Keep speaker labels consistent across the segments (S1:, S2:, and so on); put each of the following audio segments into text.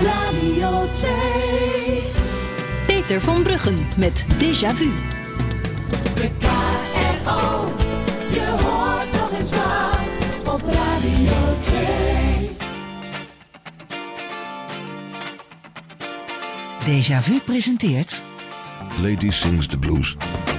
S1: Radio 2.
S2: Peter van Bruggen met Déjà Vu.
S1: De KRO, je hoort nog eens wat op Radio 2.
S2: Déjà Vu presenteert
S3: Lady Sings the Blues.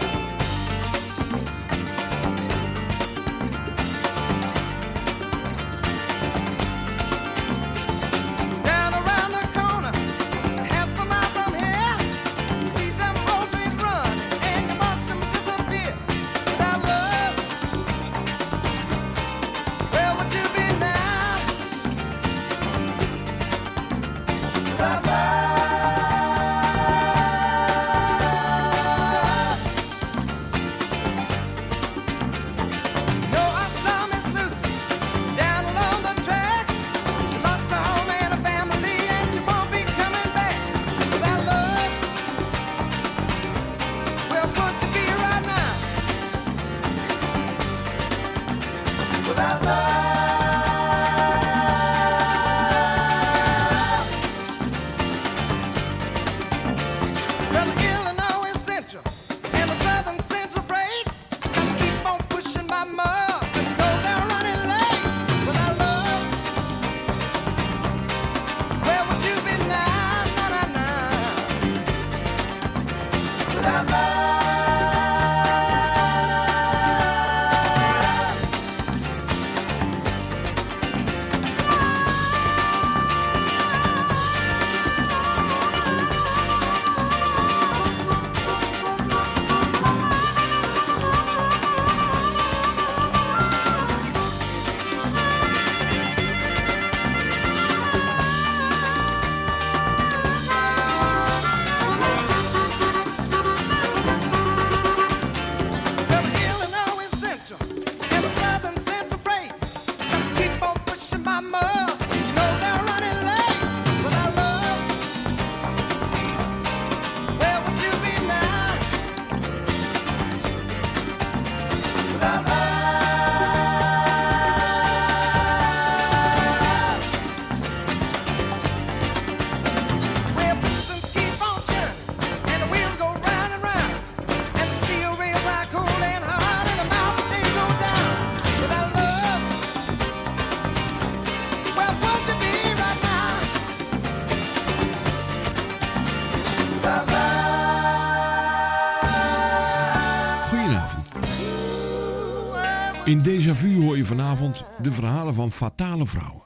S3: In Déjà Vu hoor je vanavond de verhalen van fatale vrouwen.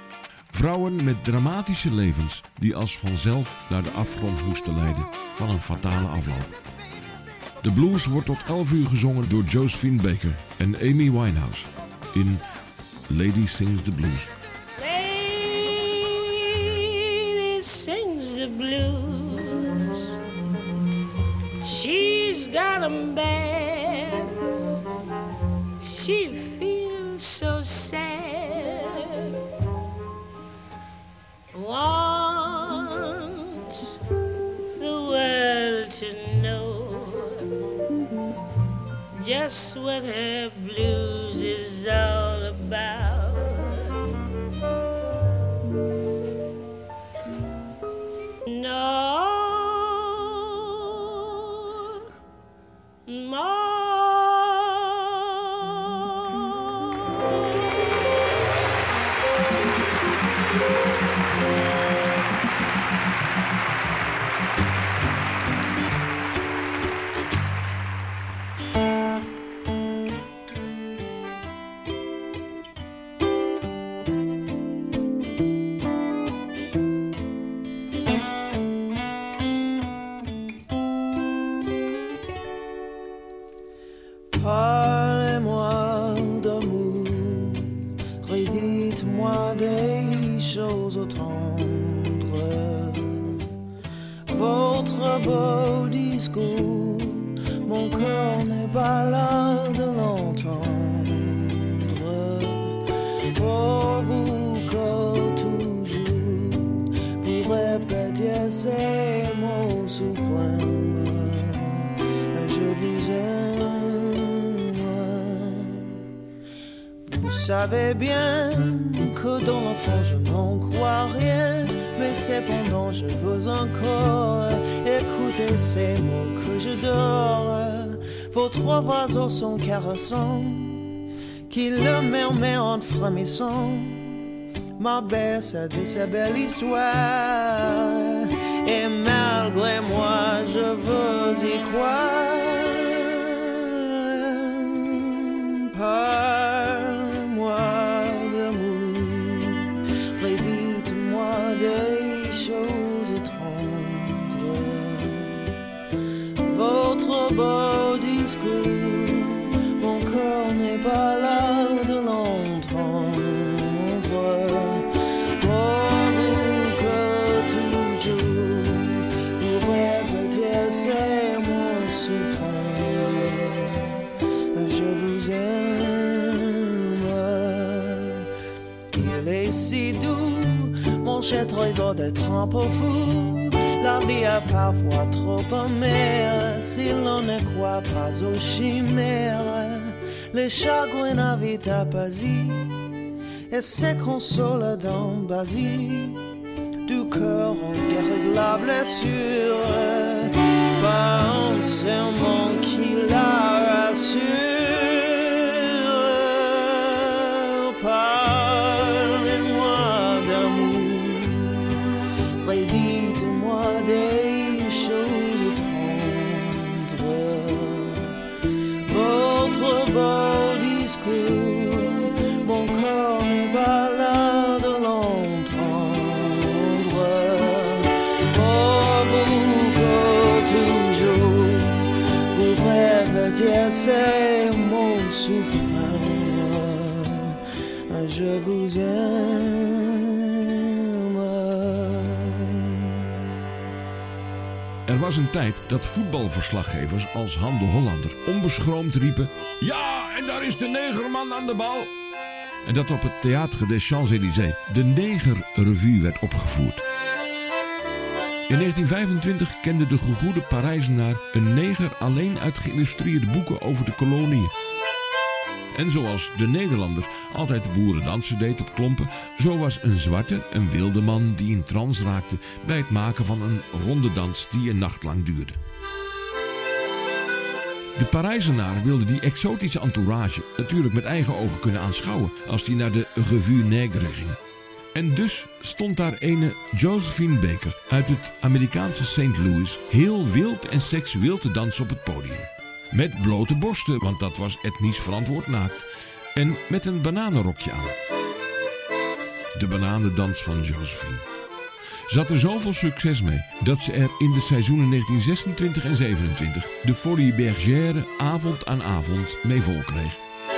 S3: Vrouwen met dramatische levens die als vanzelf naar de afgrond moesten leiden van een fatale afloop. De blues wordt tot 11 uur gezongen door Josephine Baker en Amy Winehouse in Lady Sings the Blues.
S4: Lady sings the blues. She's got 'em bad. She feels so sad. Wants the world to know just what her blues is all about. No more.
S5: Parlez-moi d'amour, redites-moi des choses tendres. Votre beau discours, mon cœur n'est pas là de l'entendre. Pour vous que toujours vous répétiez ces mots suprêmes, je vous aime. Vous savez bien que dans le fond je n'en crois rien, mais et cependant je veux encore écouter ces mots que j'adore. Vos trois oiseaux sont caressants, qui le murmurent en frémissant. Ma belle, ça dit sa belle histoire, et malgré moi je veux y croire. Parle-moi d'amour, redites-moi des choses tendres. Votre beau discours, mon corps n'est pas là de l'entendre. Pour vous que toujours vous répétez c'est mon suprême. Je vous aime. Il est si doux, mon cher trésor d'être un peu fou. La vie est parfois trop amère si l'on ne croit pas aux chimères. Les chagrins invitent à Paris et se console dans Basie. Du cœur en guérit la blessure par un serment qui la rassure. Parlez-moi d'amour, redites-moi des choses tendres. Votre beau discours, mon corps est balade de l'entendre. Pour vous que toujours vous répétez ces mots suprêmes. Je vous aime.
S3: Er was een tijd dat voetbalverslaggevers als Han de Hollander onbeschroomd riepen: ja, en daar is de negerman aan de bal. En dat op het Théâtre des Champs-Élysées de Negerrevue werd opgevoerd. In 1925 kende de gegoede Parijzenaar een neger alleen uit geïllustreerde boeken over de koloniën. En zoals de Nederlander altijd de boerendansen deed op klompen, zo was een zwarte een wilde man die in trance raakte bij het maken van een rondedans die een nacht lang duurde. De Parijzenaar wilde die exotische entourage natuurlijk met eigen ogen kunnen aanschouwen als hij naar de Revue Nègre ging. En dus stond daar ene Josephine Baker uit het Amerikaanse St. Louis heel wild en seksueel te dansen op het podium. Met blote borsten, want dat was etnisch verantwoord naakt. En met een bananenrokje aan. De bananendans van Josephine. Ze had er zoveel succes mee dat ze er in de seizoenen 1926 en 27 de Folie Bergère avond aan avond mee vol kreeg.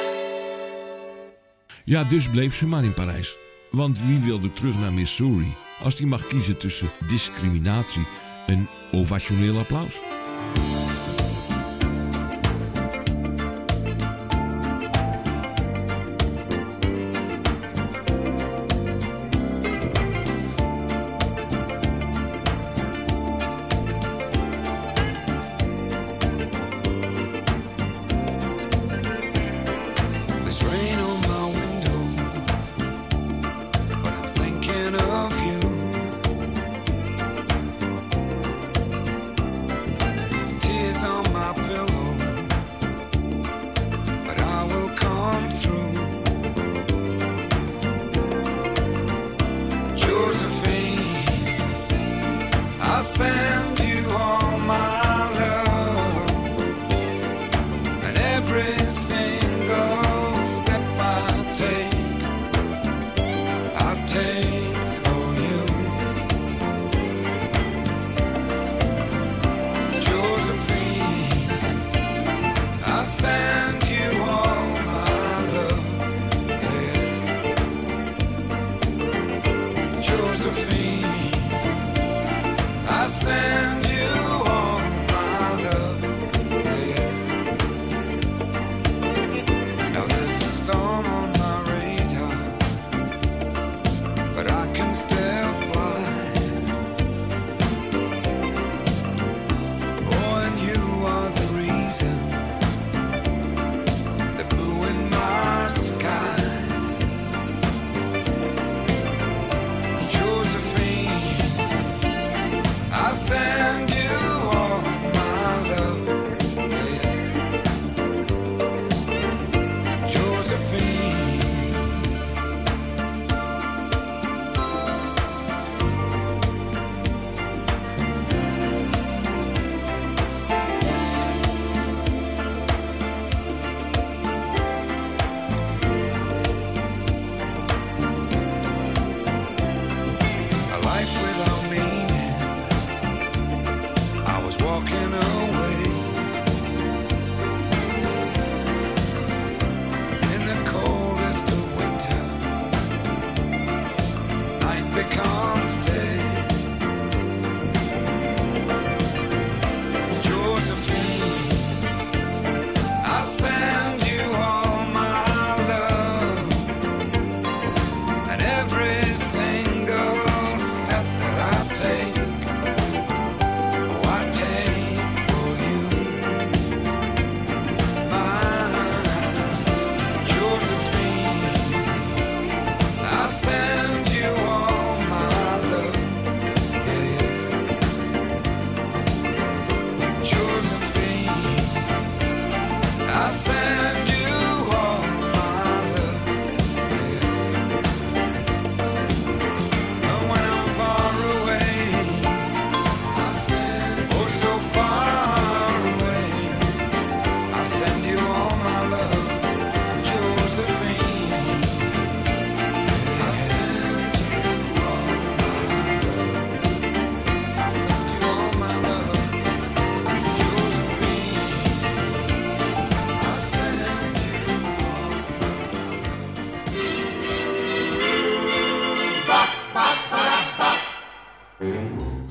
S3: Ja, dus bleef ze maar in Parijs. Want wie wilde terug naar Missouri als die mag kiezen tussen discriminatie en ovationeel applaus?
S6: Tears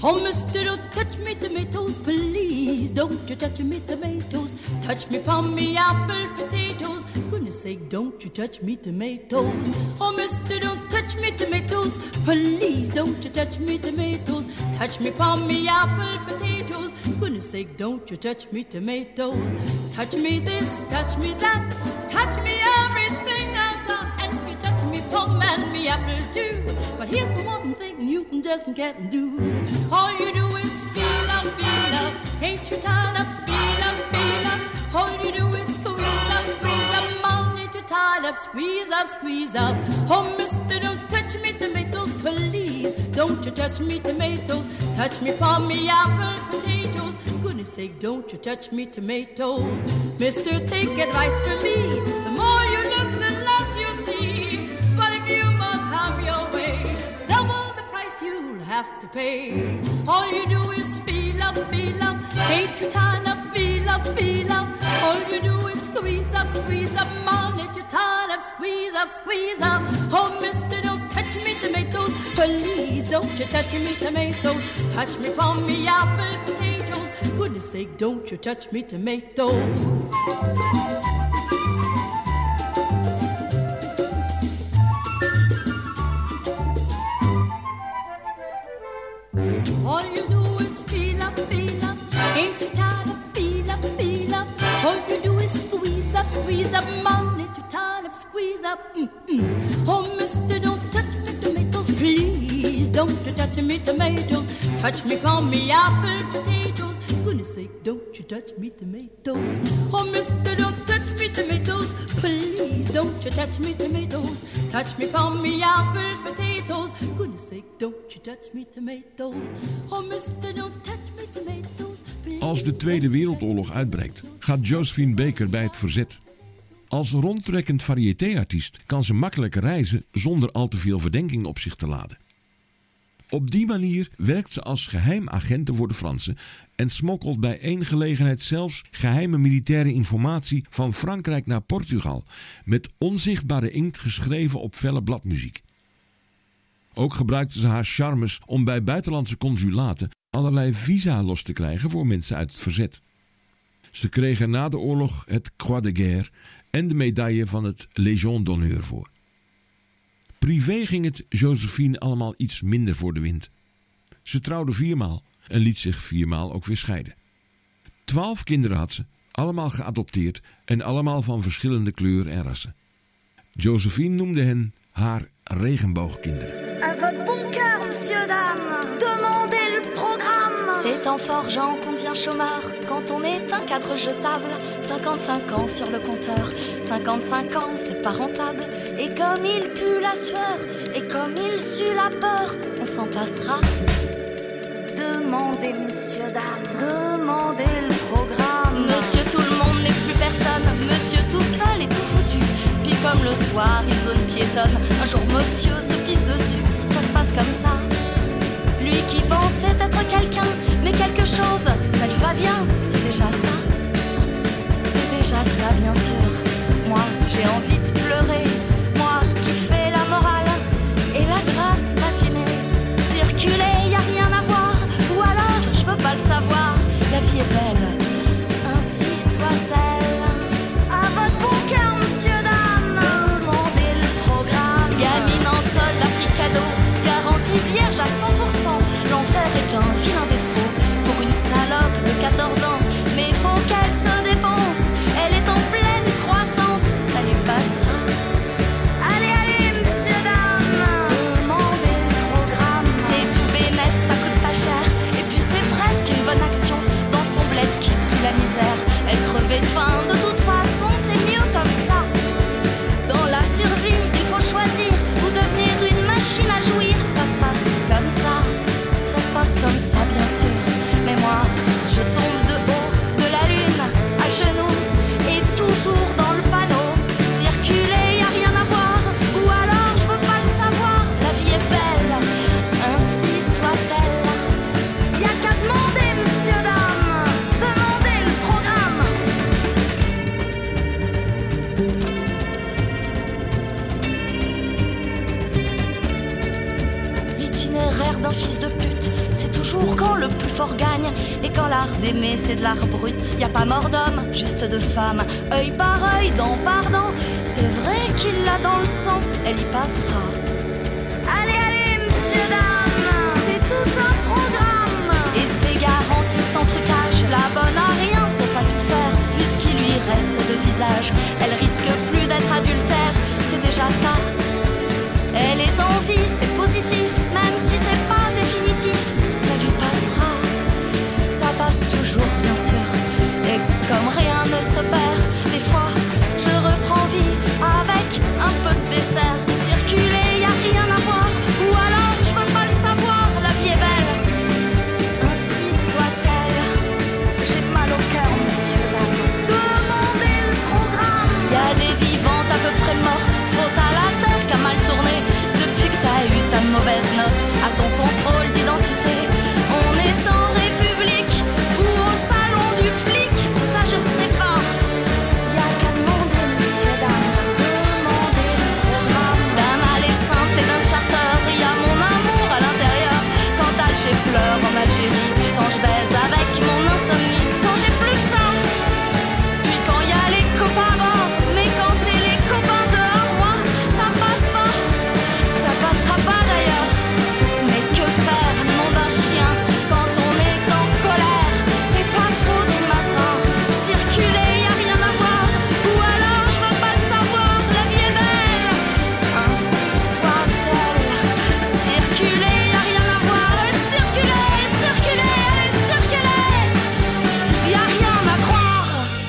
S4: Oh, mister, don't touch me tomatoes, please. Don't you touch me tomatoes. Touch me palm, me apple, potatoes. Goodness sake, don't you touch me tomatoes. Oh, mister, don't touch me tomatoes, please. Don't you touch me tomatoes. Touch me palm, me apple, potatoes. Goodness sake, don't you touch me tomatoes. Touch me this, touch me that. Touch me everything I've got. And you touch me palm and me apple too. But here's one thing you just can't do. All you do is feel up, feel up. Ain't you tired of feel up, feel up? All you do is squeeze up, squeeze up. Mom, ain't you tired of squeeze up, squeeze up? Oh, mister, don't touch me tomatoes, please. Don't you touch me tomatoes. Touch me for me apple, potatoes. Goodness sake, don't you touch me tomatoes. Mister, take advice from me. The more you look, the less you see. But if you must have your way, double the price you'll have to pay. All you do is feel up, feel up. Ain't you tired of feel up, feel up? All you do is squeeze up, squeeze up. Mom, ain't you tired of squeeze up, squeeze up? Oh, mister, don't touch me tomatoes, please. Don't you touch me tomatoes. Touch me for me apple, potatoes. Goodness sake, don't you touch me tomatoes. All you do is feel up, feel up. Ain't you tired of feel up, feel up? All you do is squeeze up, squeeze up. Mom, ain't you tired of squeeze up? Oh, mister, don't touch me tomatoes, please. Don't you touch me tomatoes. Touch me for me apple, potatoes. Goodness sake, don't you touch me tomatoes. Oh, mister, don't touch me tomatoes, please. Don't you touch me tomatoes. Touch me for me apple, potatoes. Goodness sake, don't you touch me tomatoes. Oh, mister, don't touch me tomatoes, please.
S3: Als de Tweede Wereldoorlog uitbreekt, gaat Josephine Baker bij het verzet. Als rondtrekkend variété-artiest kan ze makkelijk reizen zonder al te veel verdenking op zich te laden. Op die manier werkt ze als geheim agente voor de Fransen en smokkelt bij één gelegenheid zelfs geheime militaire informatie van Frankrijk naar Portugal, met onzichtbare inkt geschreven op felle bladmuziek. Ook gebruikte ze haar charmes om bij buitenlandse consulaten allerlei visa los te krijgen voor mensen uit het verzet. Ze kregen na de oorlog het Croix de Guerre en de medaille van het Légion d'honneur voor. Privé ging het Josephine allemaal iets minder voor de wind. Ze trouwde 4 maal en liet zich 4 maal ook weer scheiden. 12 kinderen had ze, allemaal geadopteerd en allemaal van verschillende kleur en rassen. Josephine noemde hen haar regenboogkinderen.
S6: À votre bon cœur, monsieur, dame, demandez le programme. C'est en forgeant qu'on devient chômeur quand on est un cadre jetable. 55 ans sur le compteur, 55 ans c'est pas rentable. Et comme il pue la sueur, et comme il sue la peur, on s'en passera. Demandez, monsieur, dame, demandez le programme. Monsieur tout le monde n'est plus personne, monsieur tout seul est tout foutu. Puis comme le soir il zone piétonne, un jour monsieur se pisse dessus, ça se passe comme ça. Lui qui pensait être quelqu'un, mais quelque chose, ça lui va bien, c'est déjà ça. C'est déjà ça bien sûr. Moi j'ai envie de pleurer, moi qui fais la morale et la grâce matinée. Circuler, y a rien à voir, ou alors je veux pas le savoir. La vie est belle, ainsi soit-elle. À votre bon cœur, monsieur, dame, demandez le programme. Gamine en solde, à prix cadeau, garantie vierge à 100%. L'enfer est un vilain défaut pour une salope de 14 ans. Mais faut qu'elle se dépense, elle est en pleine croissance, ça lui passera. Allez, allez, monsieur, dame, demandez le programme. C'est tout bénef, ça coûte pas cher, et puis c'est presque une bonne action. Dans son bled qui pue la misère, elle crevait de faim, de toute façon c'est mieux comme ça. Dans la survie, il faut choisir ou devenir une machine à jouir. Ça se passe comme ça, ça se passe comme ça bien sûr. Mais moi, je tombe de haut de la lune, à genoux, et toujours dans le panneau. Circuler, y a rien à voir, ou alors je veux pas le savoir. La vie est belle, ainsi soit-elle. Y a qu'à demander, monsieur, dame, demandez le programme. L'itinéraire d'un fils de pute c'est toujours quand le plus fort gagne. Et quand l'art d'aimer c'est de l'art brut, y a pas mort d'homme, juste de femme. Œil par œil, dent par dent, c'est vrai qu'il l'a dans le sang, elle y passera. Allez, allez, messieurs, dames, c'est tout un programme. Et c'est garanti sans trucage, la bonne a rien sauf à tout faire. Vu ce qui lui reste de visage, elle risque plus d'être adultère, c'est déjà ça. Elle est en vie, c'est positif, même si c'est pas définitif, ça lui passera. Ça passe toujours, bien sûr, et comme rien ne se perd, des fois, je reprends vie avec un peu de dessert. Circuler, y a rien à voir, ou alors je veux pas le savoir, la vie est belle, ainsi soit-elle. J'ai mal au cœur, monsieur, dame, demandez le programme. Y a des vivantes à peu près mortes, faute à la terre qu'a mal tourné. Depuis que t'as eu ta mauvaise note à ton contrôle d'identité, on est en République ou au salon du flic, ça je sais pas. Y a qu'à demander, monsieur, dame, demandez le programme. D'un aller simple et d'un charter, y a mon amour à l'intérieur. Quand Alger pleure en Algérie, quand je baise avec mon insomnie, quand j'ai plus que ça. Puis quand y a les copains à bord, mais quand c'est les copains dehors, moi, ça passe pas. Ça passera pas d'ailleurs. Mais que faire, nom d'un chien, quand on est en colère et pas trop du matin. Circuler, y a rien à voir, ou alors je veux pas le savoir, la vie est belle, ainsi soit-elle. Circuler, y a rien à voir, et circuler, circuler, allez circuler, y a rien à croire.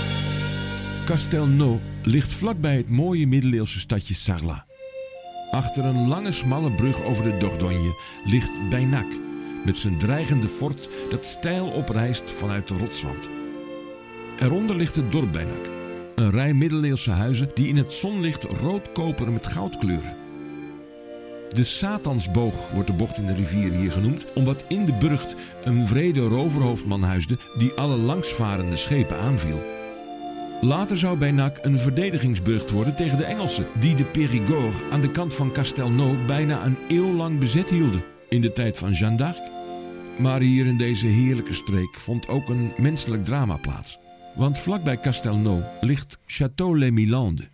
S3: Castelnau ligt vlakbij het mooie middeleeuwse stadje Sarlat. Achter een lange smalle brug over de Dordogne ligt Beynac, met zijn dreigende fort dat steil oprijst vanuit de rotswand. Eronder ligt het dorp Beynac, een rij middeleeuwse huizen die in het zonlicht rood-koper met goud kleuren. De Satansboog wordt de bocht in de rivier hier genoemd, omdat in de burcht een wrede roverhoofdman huisde die alle langsvarende schepen aanviel. Later zou Beynac een verdedigingsburcht worden tegen de Engelsen, die de Périgord aan de kant van Castelnau bijna een eeuw lang bezet hielden, in de tijd van Jeanne d'Arc. Maar hier in deze heerlijke streek vond ook een menselijk drama plaats. Want vlakbij Castelnau ligt Château Les Milandes.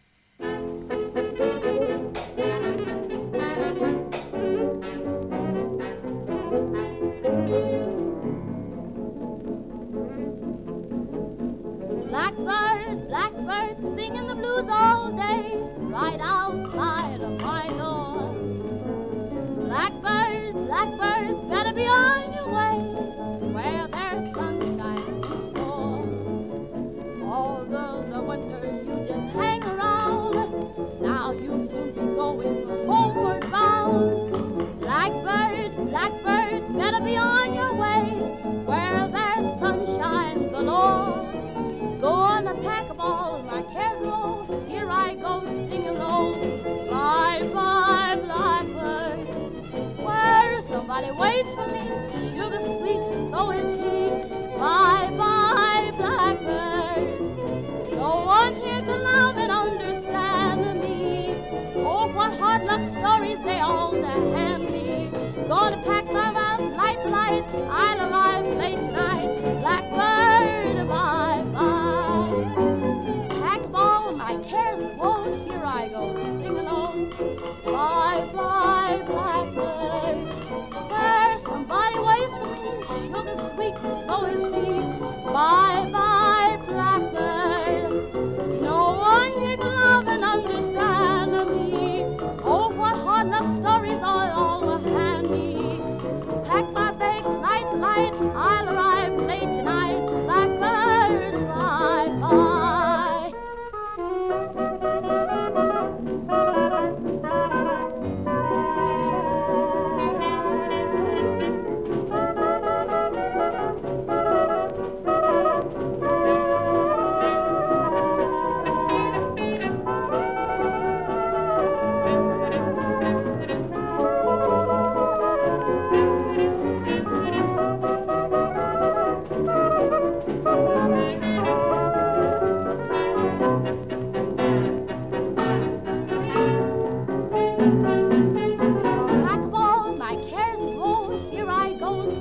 S4: Blackbird, blackbird, singing the blues all day, right outside of my door. Blackbird, blackbird, better be on your way, where there's sunshine to store. Although the winter you just hang around, now you'll soon be going homeward bound. Blackbird, blackbird, better be on your way, where there's sunshine galore. Gonna pack up all my cares low, here I go singing low. Bye bye blackbird, where somebody waits for me, sugar sweet, so is he. Bye bye blackbird, no one here to love and understand me. Oh, what hard luck stories they all hand me. Gonna pack my mouth light, light, I'll arrive late night. Blackbird, bye bye. Pack all my cares, whoa, here I go, sing along. Bye bye blackbird, where somebody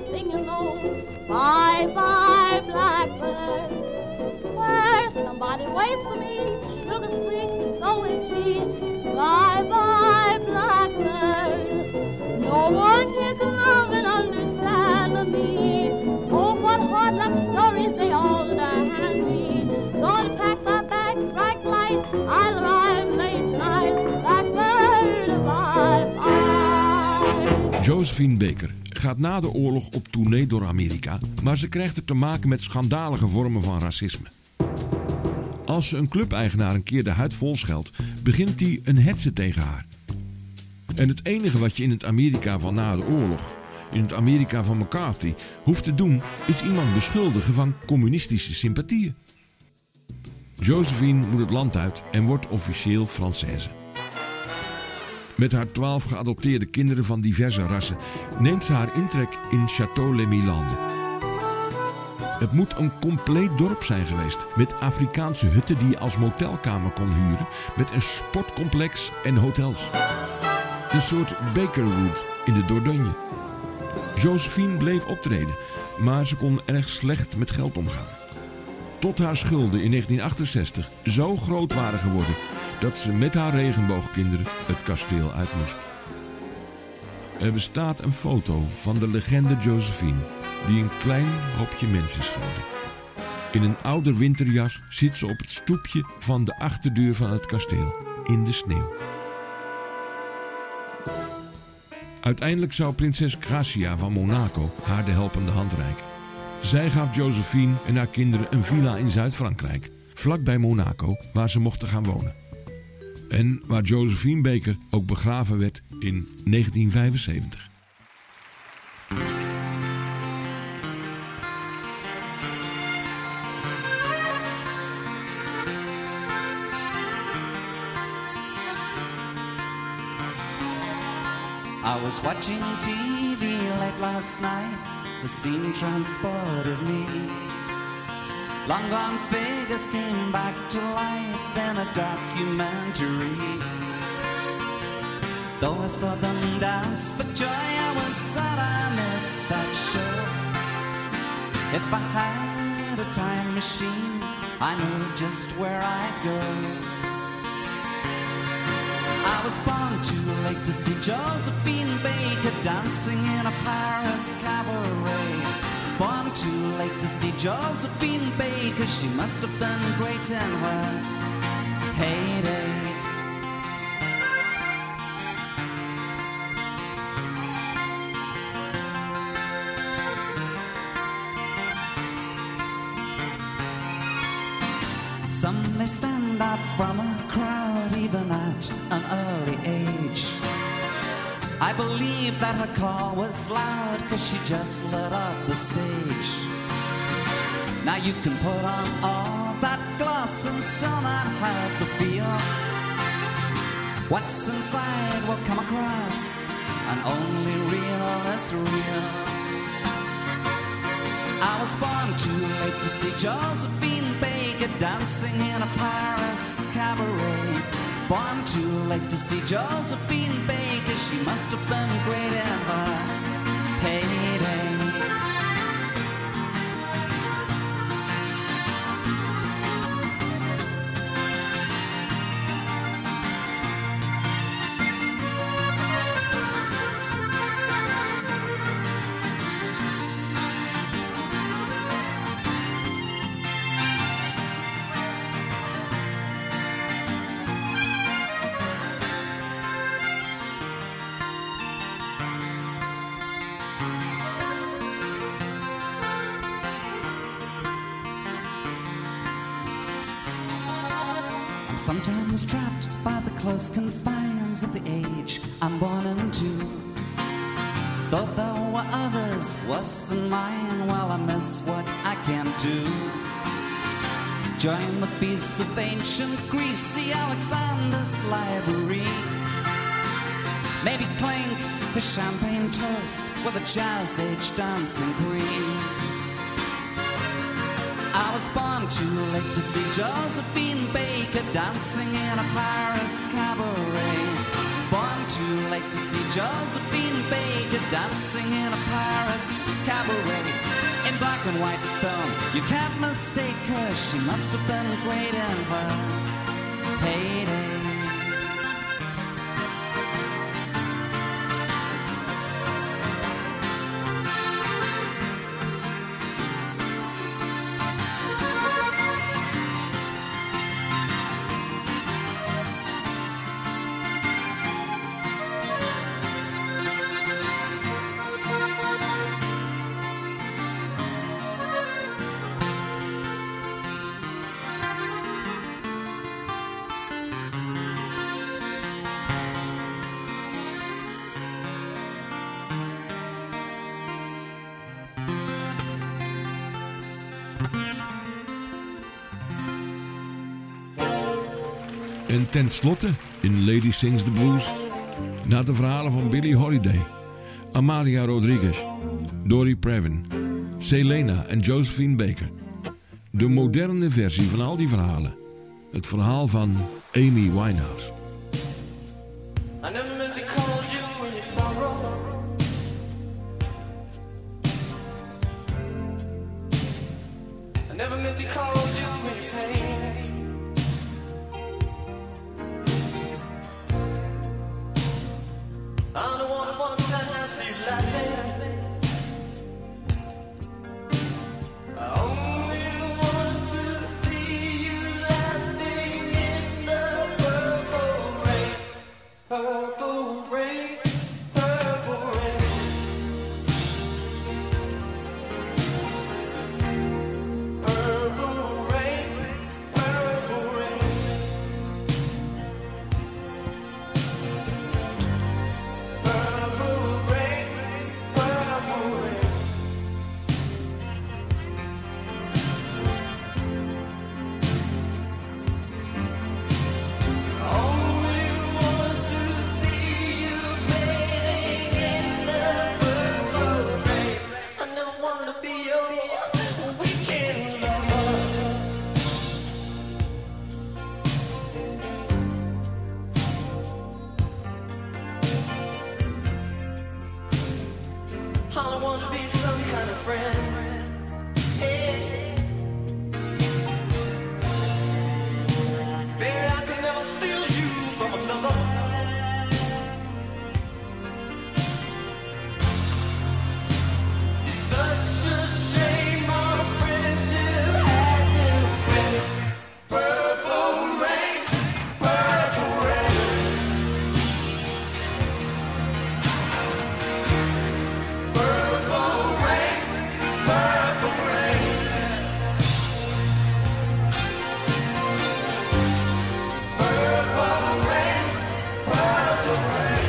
S4: singing low. Bye bye blackbird, where somebody waits for me. Sugar sweet, so is she. Bye bye blackbird, no one here can love and understand me. Oh, what hard luck stories they all hand me. Gonna pack my bags, bright light, I'll arrive late tonight. Blackbird, bye bye.
S3: Josephine Baker gaat na de oorlog op tournee door Amerika, maar ze krijgt er te maken met schandalige vormen van racisme. Als ze een clubeigenaar een keer de huid vol scheldt, begint hij een hetze tegen haar. En het enige wat je in het Amerika van na de oorlog, in het Amerika van McCarthy, hoeft te doen, is iemand beschuldigen van communistische sympathieën. Josephine moet het land uit en wordt officieel Française. Met haar 12 geadopteerde kinderen van diverse rassen neemt ze haar intrek in Château-les-Mylande. Het moet een compleet dorp zijn geweest, met Afrikaanse hutten die je als motelkamer kon huren, met een sportcomplex en hotels. Een soort Bakerwood in de Dordogne. Josephine bleef optreden, maar ze kon erg slecht met geld omgaan. Tot haar schulden in 1968 zo groot waren geworden dat ze met haar regenboogkinderen het kasteel uit moest. Er bestaat een foto van de legende Josephine, die een klein hoopje mens is geworden. In een oude winterjas zit ze op het stoepje van de achterdeur van het kasteel, in de sneeuw. Uiteindelijk zou prinses Gracia van Monaco haar de helpende hand reiken. Zij gaf Josephine en haar kinderen een villa in Zuid-Frankrijk, vlakbij Monaco, waar ze mochten gaan wonen. En waar Josephine Baker ook begraven werd in 1975.
S7: I was watching TV late last night. The scene transported me. Long gone figures came back to life in a documentary. Though I saw them dance for joy, I was sad I missed that show. If I had a time machine, I know just where I'd go. I was born too late to see Josephine Baker dancing in a Paris cabaret. Born too late to see Josephine Baker, she must have been great in her heyday. Some may stand out from a crowd even at an early age. I believe that her call was loud 'cause she just lit up the stage. Now you can put on all that gloss and still not have the feel. What's inside will come across, and only real is real. I was born too late to see Josephine Baker dancing in a Paris cabaret. Born too late to see Josephine Baker, she must have been great in her heyday. Sometimes trapped by the close confines of the age I'm born into. Though there were others worse than mine, well, I miss what I can't do. Join the feasts of ancient Greece, see Alexander's library. Maybe clink a champagne toast with a jazz age dancing queen. I was born too late to see Josephine Baker dancing in a Paris cabaret. Born too late to see Josephine Baker dancing in a Paris cabaret. black and white film. You can't mistake her, she must have been great in her heyday.
S3: En tenslotte, in Lady Sings the Blues, na de verhalen van Billie Holiday, Amalia Rodriguez, Dory Previn, Selena en Josephine Baker. De moderne versie van al die verhalen. Het verhaal van Amy Winehouse.
S5: I never meant to cause you any sorrow. I never meant to cause you any pain. I'm the one who wants to have you laughing. I only want to see you laughing in the purple rain. Purple rain, purple rain. Purple rain, purple rain. Purple rain, purple rain. Only want to see you bathing in the purple rain. I never want to be your weekend lover. I don't want to be some kind of friend. Hey. Baby, I could never steal you from another. It's such a shame our friendship had to end. Purple rain, purple rain. Purple rain, purple rain. Purple rain, purple rain.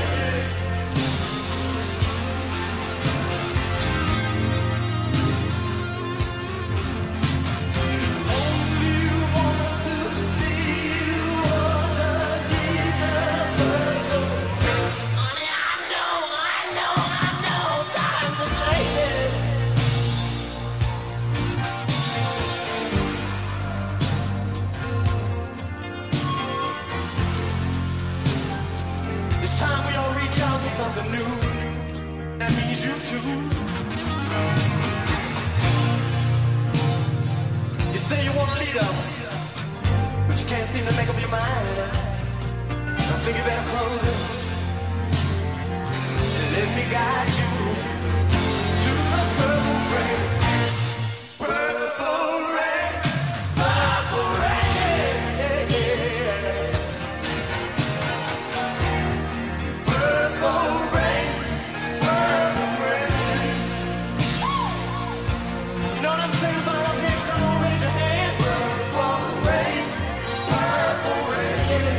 S5: Only want to see you underneath the purple rain. Honey, I know, times are changing. It's time we all reach out for something new. That means you too. You say you want a leader, but you can't seem to make up your mind. I think you better close it and let me guide you to the purple rain. Purple rain, purple rain. Purple rain, purple rain. You know what I'm saying about up here? Come on, raise your hand. Purple rain, purple rain.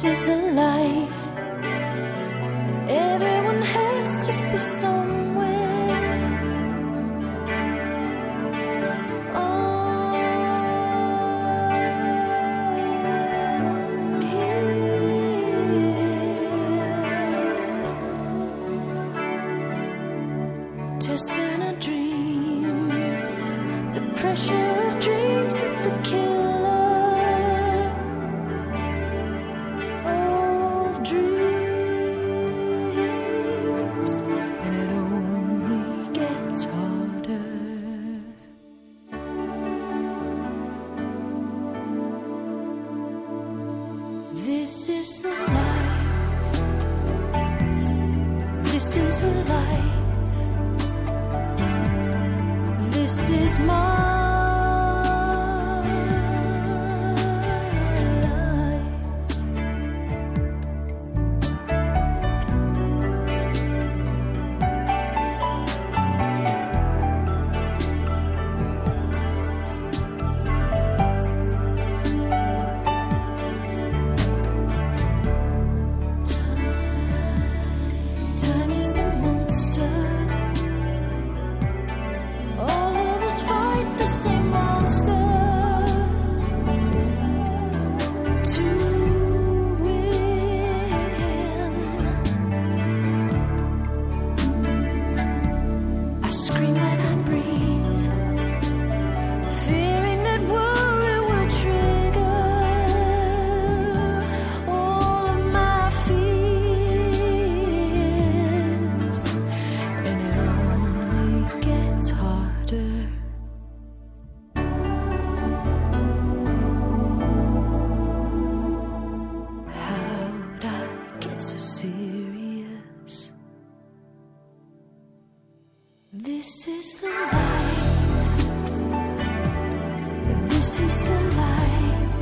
S4: This is the life. Everyone has to be somewhere. I'm here. Just in a dream. The pressure of dreams is the killer. This is the life. This is the life. This is my This is the life. This is the life.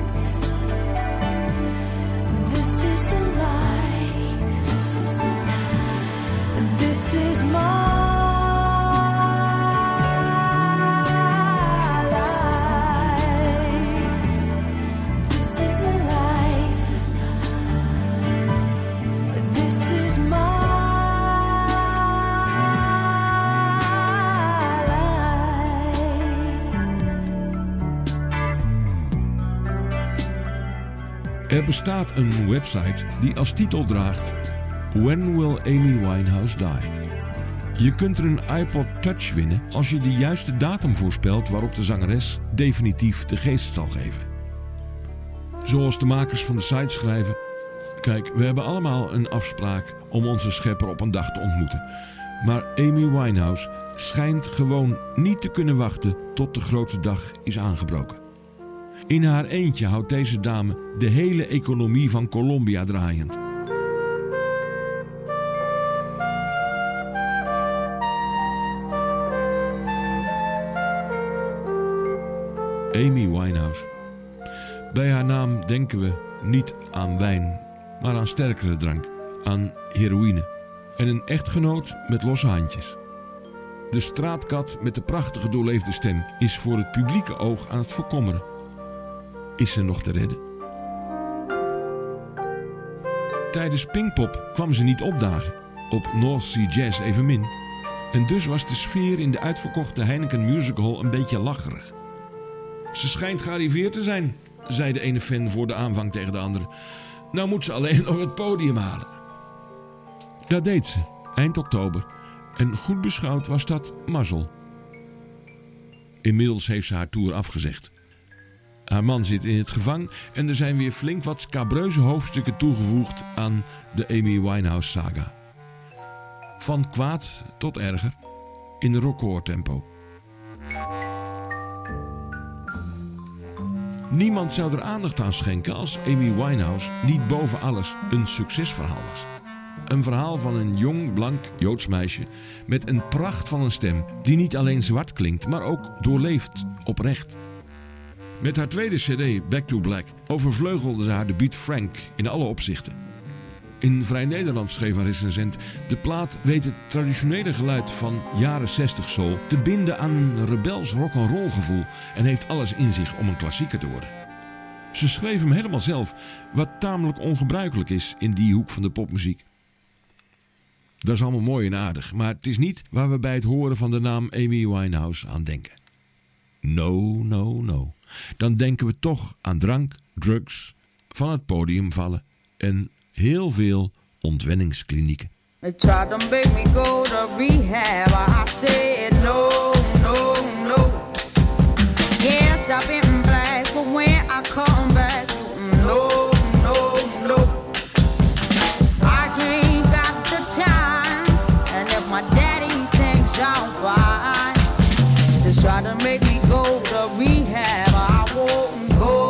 S4: This is the life. This is the life. This is my life. This is the life. This is my
S3: Er bestaat een website die als titel draagt When Will Amy Winehouse Die? Je kunt er een iPod Touch winnen als je de juiste datum voorspelt waarop de zangeres definitief de geest zal geven. Zoals de makers van de site schrijven: kijk, we hebben allemaal een afspraak om onze schepper op een dag te ontmoeten. Maar Amy Winehouse schijnt gewoon niet te kunnen wachten tot de grote dag is aangebroken. In haar eentje houdt deze dame de hele economie van Colombia draaiend. Amy Winehouse. Bij haar naam denken we niet aan wijn, maar aan sterkere drank, aan heroïne en een echtgenoot met losse handjes. De straatkat met de prachtige doorleefde stem is voor het publieke oog aan het verkommeren. Is ze nog te redden? Tijdens Pinkpop kwam ze niet opdagen, op North Sea Jazz evenmin. En dus was de sfeer in de uitverkochte Heineken Music Hall een beetje lacherig. Ze schijnt gearriveerd te zijn, zei de ene fan voor de aanvang tegen de andere. Nou moet ze alleen nog het podium halen. Dat deed ze, eind oktober. En goed beschouwd was dat mazzel. Inmiddels heeft ze haar tour afgezegd. Haar man zit in het gevang en er zijn weer flink wat scabreuze hoofdstukken toegevoegd aan de Amy Winehouse saga. Van kwaad tot erger, in rock'n'roll-tempo. Niemand zou er aandacht aan schenken als Amy Winehouse niet boven alles een succesverhaal was. Een verhaal van een jong, blank Joods meisje met een pracht van een stem die niet alleen zwart klinkt, maar ook doorleeft, oprecht. Met haar tweede cd, Back to Black, overvleugelde ze haar debuut Frank in alle opzichten. In Vrij Nederland schreef een recensent: de plaat weet het traditionele geluid van jaren 60 soul te binden aan een rebels rock'n'roll gevoel en heeft alles in zich om een klassieker te worden. Ze schreef hem helemaal zelf, wat tamelijk ongebruikelijk is in die hoek van de popmuziek. Dat is allemaal mooi en aardig, maar het is niet waar we bij het horen van de naam Amy Winehouse aan denken. No, no, no. Dan denken we toch aan drank, drugs, van het podium vallen en heel veel ontwenningsklinieken.
S8: They tried to make me go to rehab. I said no, no, no. Yes, I've been black, but when I come back, no, no, no. I ain't got the time, and if my daddy thinks I'm fine, they try to make me go to rehab. I won't go.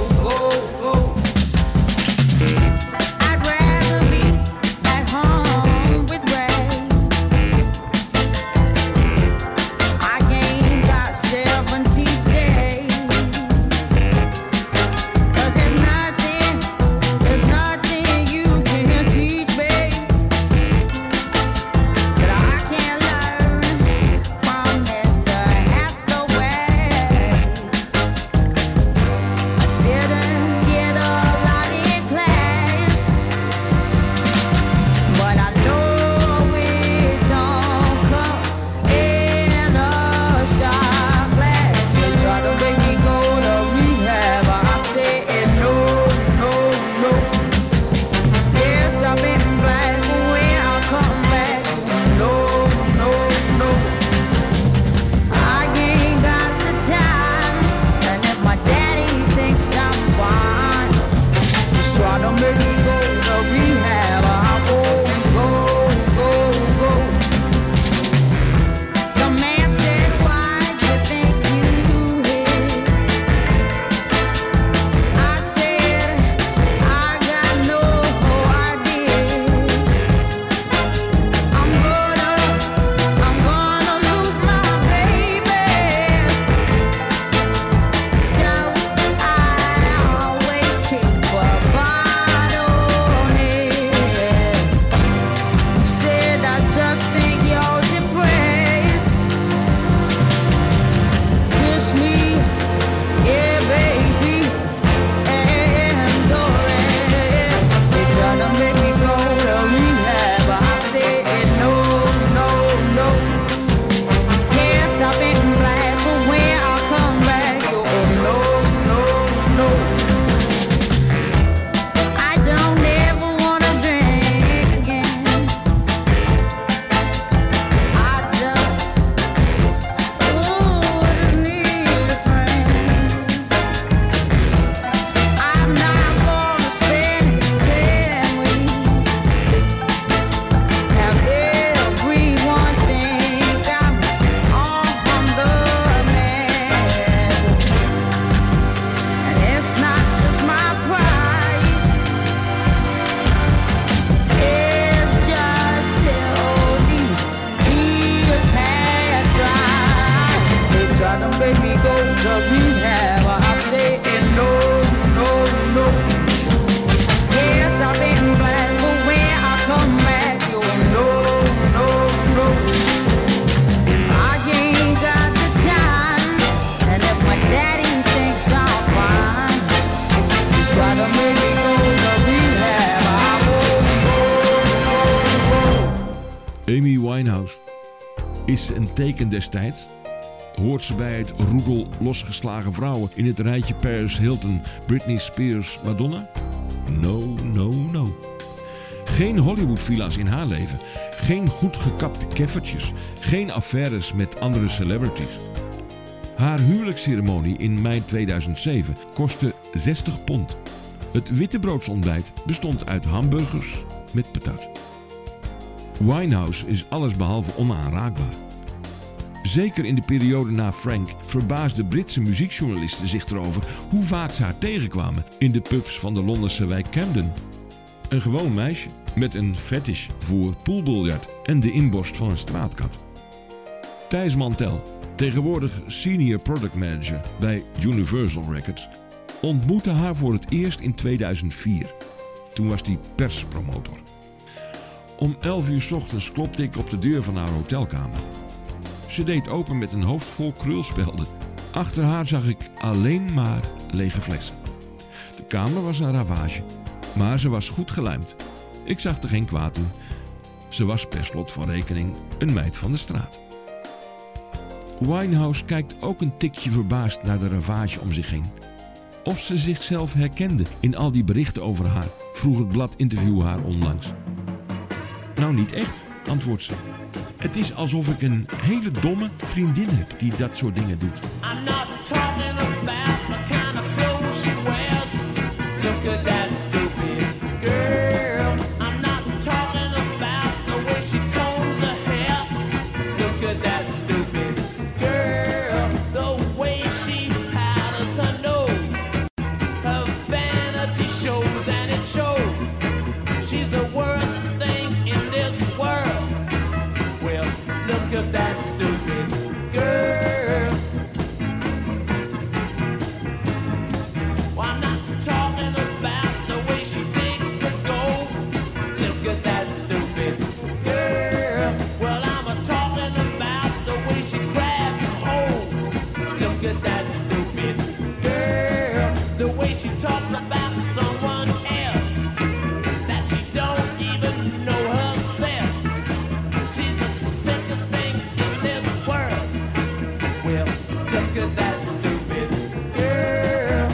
S3: Amy Winehouse is een teken destijds. Hoort ze bij het roedel losgeslagen vrouwen in het rijtje Paris Hilton, Britney Spears, Madonna? No, no, no. Geen Hollywood-villa's in haar leven. Geen goed gekapte keffertjes. Geen affaires met andere celebrities. Haar huwelijksceremonie in mei 2007 kostte £60. Het wittebroodsontbijt bestond uit hamburgers met patat. Winehouse is allesbehalve onaanraakbaar. Zeker in de periode na Frank verbaasden Britse muziekjournalisten zich erover hoe vaak ze haar tegenkwamen in de pubs van de Londense wijk Camden. Een gewoon meisje met een fetish voor poolbiljart en de inborst van een straatkat. Thijs Mantel, tegenwoordig senior product manager bij Universal Records, ontmoette haar voor het eerst in 2004. Toen was hij perspromotor. Om 11 uur 's ochtends klopte ik op de deur van haar hotelkamer. Ze deed open met een hoofd vol krulspelden. Achter haar zag ik alleen maar lege flessen. kamer was een ravage, maar ze was goed geluimd. Ik zag er geen kwaad in. Ze was per slot van rekening een meid van de straat. Winehouse kijkt ook een tikje verbaasd naar de ravage om zich heen. Of ze zichzelf herkende in al die berichten over haar, vroeg het blad Interview haar onlangs. Nou, niet echt, antwoordt ze. Het is alsof ik een hele domme vriendin heb die dat soort dingen doet.
S9: I'm not talking about the kind of clothes she wears. Look at that stupid girl. I'm not talking about the way she combs her hair. Look at that stupid girl. The way she powders her nose. Her vanity shows and it shows. She's the worst thing in this world. Well, look at that stupid girl. Well, I'm not talking about the way she digs for gold. Look at that stupid girl. Well, I'm talking about the way she grabs and holds. Look at that stupid girl. The way she talks about someone else that she don't even know herself. She's the sickest thing in this world. Well, look at that stupid girl.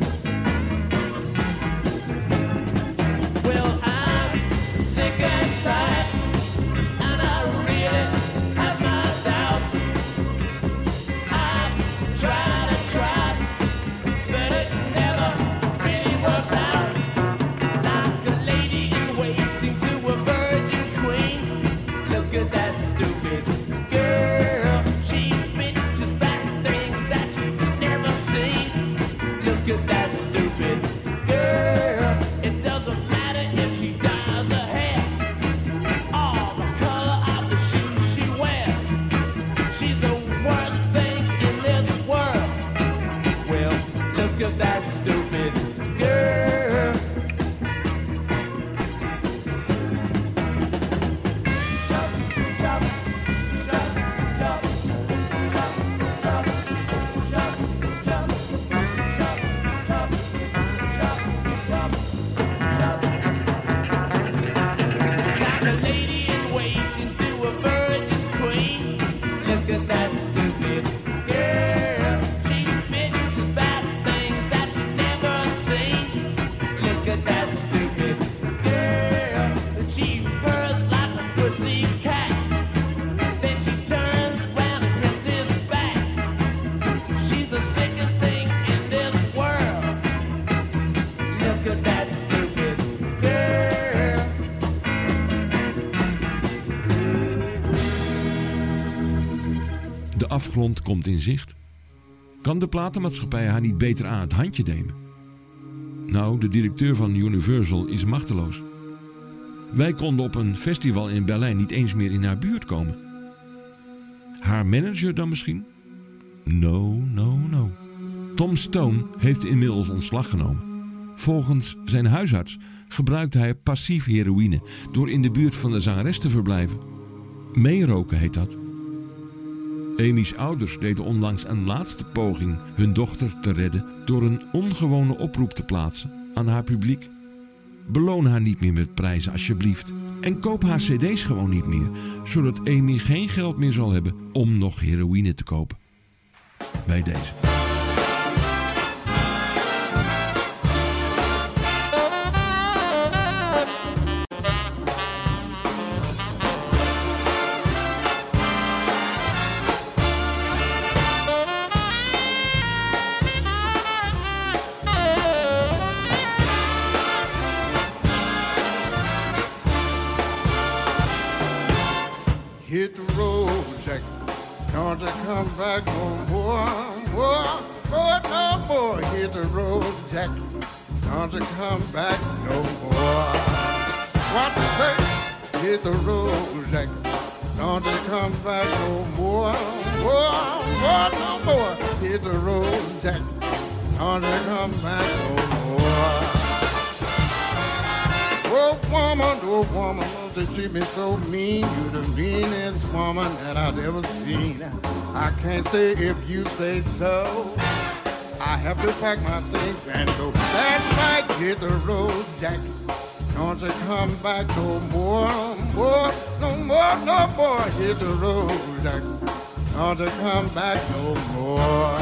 S9: Well, I'm sick and tired, and I really have my doubts. I've tried and tried, but it never really works out. Like a lady in waiting to a virgin queen. Look at that stupid girl. She bitches back things that you've never seen. Look at that stupid girl. It doesn't matter if she dyes her hair or the color of the shoes she wears. She's the worst thing in this world. Well, look at that stupid girl. Shut, shut, shut, shut, shut, shut, shut, shut, shut, shut, shut, shut, shut. Like a lady in waiting to a virgin queen. Look at that stupid girl. She bitches bad things that you never seen. Look at that stupid girl. She purrs like a pussy cat. Then she turns round and hisses back. She's the sickest thing in this world. Look at that stupid girl.
S3: De afgrond komt in zicht. Kan de platenmaatschappij haar niet beter aan het handje nemen? Nou, de directeur van Universal is machteloos. Wij konden op een festival in Berlijn niet eens meer in haar buurt komen. Haar manager dan misschien? No. Tom Stone heeft inmiddels ontslag genomen. Volgens zijn huisarts gebruikte hij passief heroïne door in de buurt van de zangeres te verblijven. Meeroken heet dat. Amy's ouders deden onlangs een laatste poging hun dochter te redden door een ongewone oproep te plaatsen aan haar publiek. Beloon haar niet meer met prijzen alsjeblieft. En koop haar cd's gewoon niet meer, zodat Amy geen geld meer zal hebben om nog heroïne te kopen. Bij deze.
S10: Hit the road, Jack. Don't you come back no more. No more. Hit the road, Jack. Don't you come back no more. What you say? Hit the road, Jack. Don't you come back no more. No more. Hit the road, Jack. Don't you come back no more. Oh woman, don't you treat me so mean. You're the meanest woman that I've ever seen. I can't stay if you say so. I have to pack my things and go. That's right, hit the road, Jack. Don't you come back no more, no more. Hit the road, Jack. Don't you come back no more.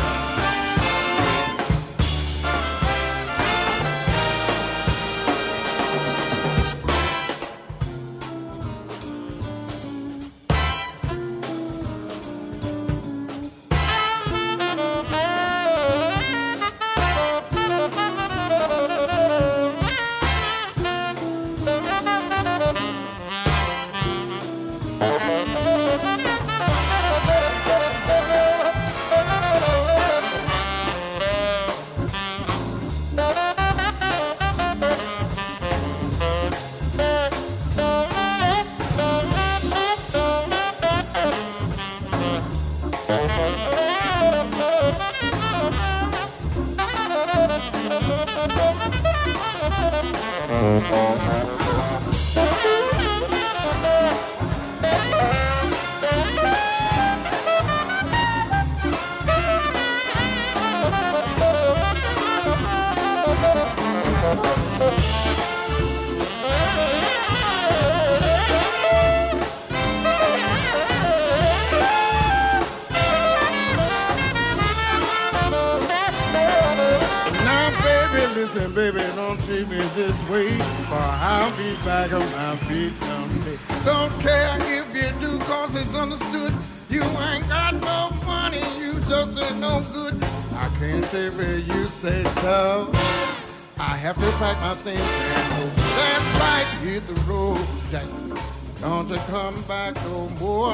S10: Listen, baby, don't treat me this way, for I'll be back on my feet someday. Don't care if you do, cause it's understood. You ain't got no money, you just ain't no good. I can't stay where you say so. I have to pack my things and go. That's right, hit the road, Jack. Don't you come back no more.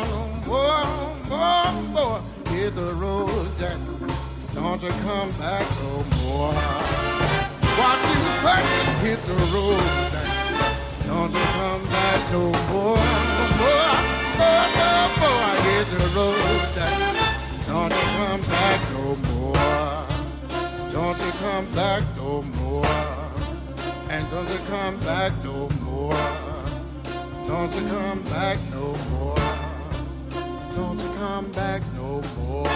S10: Hit the road, Jack. Don't you come back no more. What you say? Hit the road, Jack. Don't you come back no more. Hit the road, Jack. Don't you come back no more. Don't you come back no more. And don't you come back no more. Don't you come back no more. Don't you come back no more.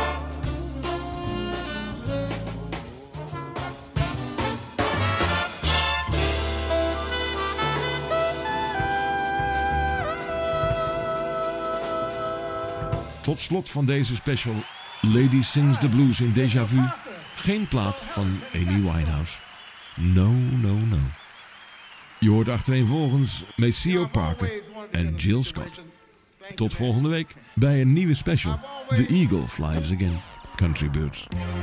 S3: Tot slot van deze special Lady Sings the Blues in Déjà Vu. Geen plaat van Amy Winehouse. No. Je hoort achtereenvolgens Maceo Parker en Jill Scott. Tot volgende week bij een nieuwe special. The Eagle Flies Again. Country Birds.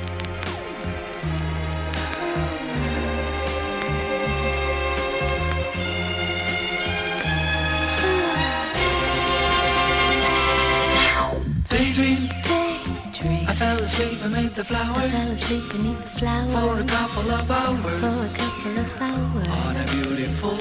S1: Daydream. I fell asleep beneath the flowers. For a couple of hours. On a beautiful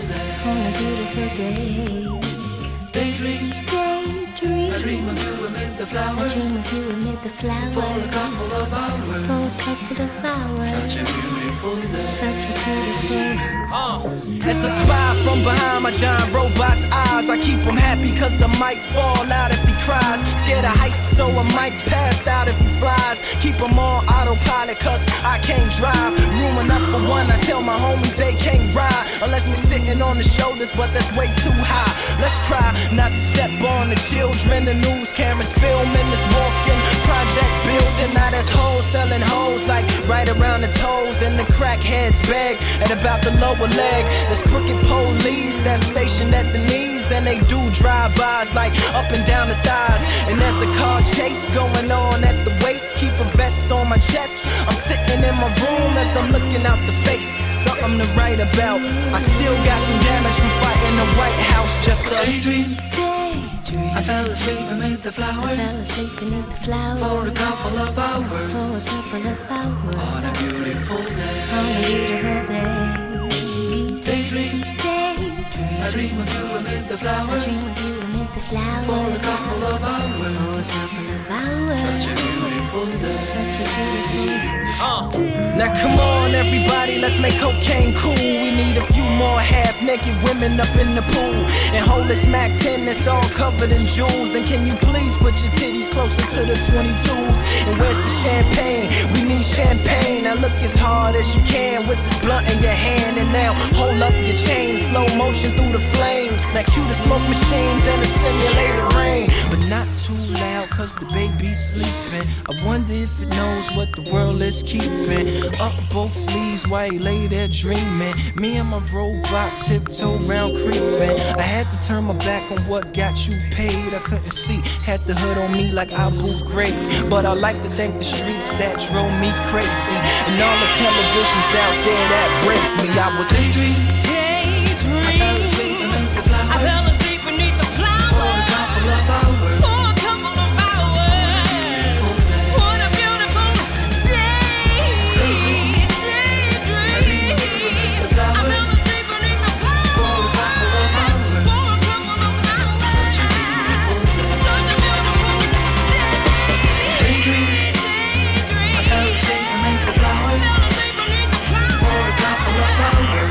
S1: day. Daydream. I dream of you amid the flowers. For a couple of hours. Such a beautiful day.
S11: As a spy from behind my giant robot's eyes, I keep him happy cause I might fall out if he cries. Scared of heights so I might pass out if he flies. Keep him on autopilot cause I can't drive. Room enough for one, I tell my homies they can't ride unless we're sitting on the shoulders, but that's way too high. Let's try not to step on the children. The news cameras filming this walking project building. Now there's hoes selling hoes like right around the toes, and the crackheads beg at about the lower leg. There's crooked police that's stationed at the knees, and they do drive-bys like up and down the thighs. And there's a car chase going on at the waist. Keep a vest on my chest. I'm sitting in my room as I'm looking out the face. Something to write about. I still got some damage from fighting the White House. Just a
S1: daydream. I fell asleep beneath the flowers. For a couple of hours. On a beautiful day. Daydream. I dream of you amid the flowers. For a couple of hours. Such a beautiful day.
S11: Now come on everybody, let's make cocaine cool. We need a few more half-naked women up in the pool. And hold this Mac 10 that's all covered in jewels. And can you please put your titties closer to the 22s? And where's the champagne? We need champagne. Now look as hard as you can with this blunt in your hand. And now hold up your chain, slow motion through the flames. Now cue the smoke machines and the simulated rain. But not too loud cause the baby's sleeping. I wonder if it knows what the world is keeping. Up both sleeves while he lay there dreaming. Me and my robot tiptoe round creeping. I had to turn my back on what got you paid. I couldn't see, had the hood on me like Abu Ghraib. But I like to thank the streets that drove me crazy. And all the televisions out there that breaks me. I was daydreaming.
S1: I fell asleep beneath the flowers. I fell asleep beneath the flowers. For a couple of hours. For a couple of hours. What a beautiful day. Daydream. I fell asleep beneath the flowers. For a couple of hours. For a couple of hours. Such a beautiful day. Such a beautiful day. Daydream. I fell asleep beneath the flowers. I fell asleep beneath the flowers. For a couple of hours.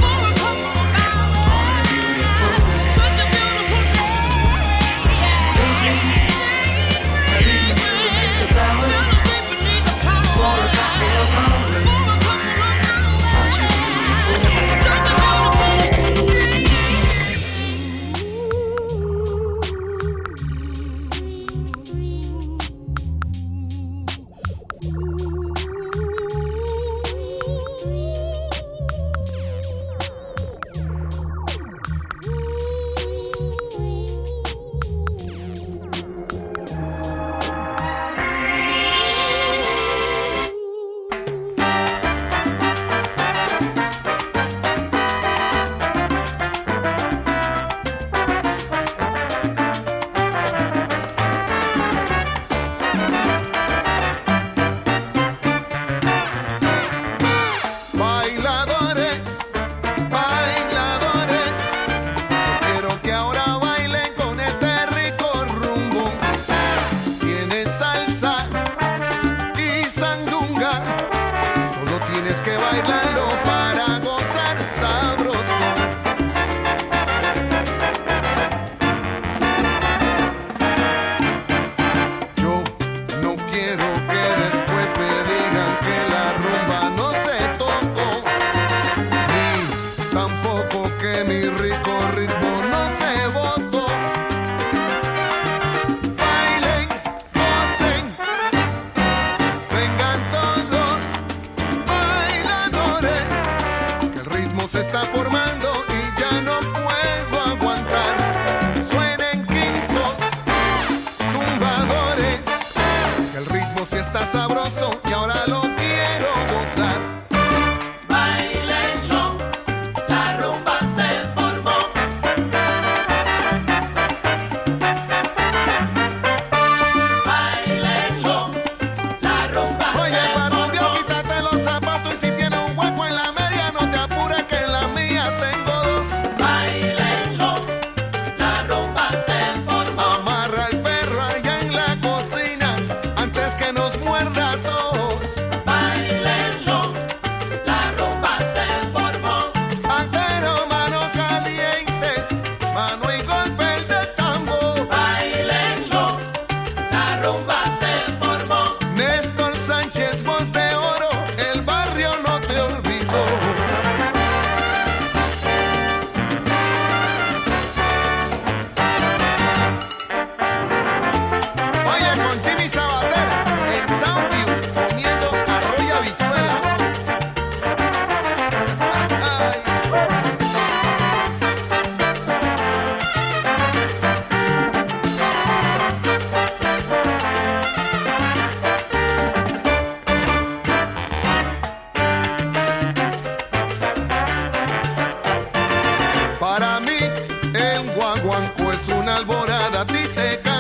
S10: Para mí el guaguanco es una alborada, a ti te